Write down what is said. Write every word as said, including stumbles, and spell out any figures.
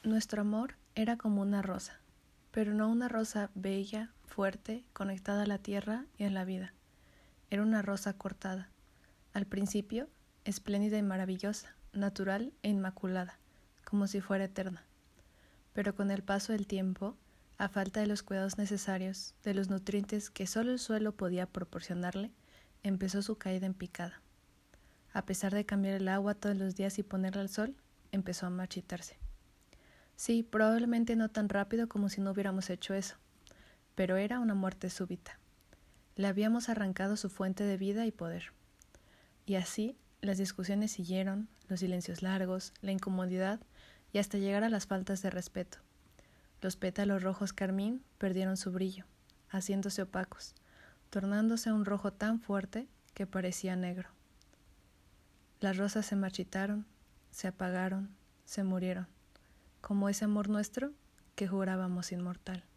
Nuestro amor era como una rosa, pero no una rosa bella, fuerte, conectada a la tierra y a la vida. Era una rosa cortada. Al principio, espléndida y maravillosa, natural e inmaculada, como si fuera eterna. Pero con el paso del tiempo, a falta de los cuidados necesarios, de los nutrientes que solo el suelo podía proporcionarle, empezó su caída en picada. A pesar de cambiar el agua todos los días y ponerla al sol, empezó a marchitarse. Sí, probablemente no tan rápido como si no hubiéramos hecho eso, pero era una muerte súbita. Le habíamos arrancado su fuente de vida y poder. Y así, las discusiones siguieron, los silencios largos, la incomodidad y hasta llegar a las faltas de respeto. Los pétalos rojos carmín perdieron su brillo, haciéndose opacos, tornándose a un rojo tan fuerte que parecía negro. Las rosas se marchitaron, se apagaron, se murieron, como ese amor nuestro que jurábamos inmortal.